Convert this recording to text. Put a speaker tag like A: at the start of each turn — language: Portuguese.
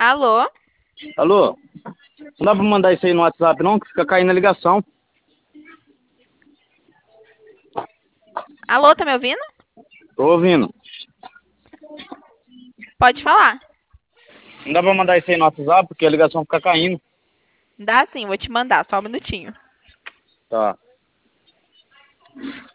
A: Alô?
B: Alô? Não dá pra mandar isso aí no WhatsApp não, que fica caindo a ligação.
A: Alô, tá me ouvindo?
B: Tô ouvindo.
A: Pode falar.
B: Não dá pra mandar isso aí no WhatsApp, porque a ligação fica caindo.
A: Dá sim, vou te mandar, só um minutinho.
B: Tá.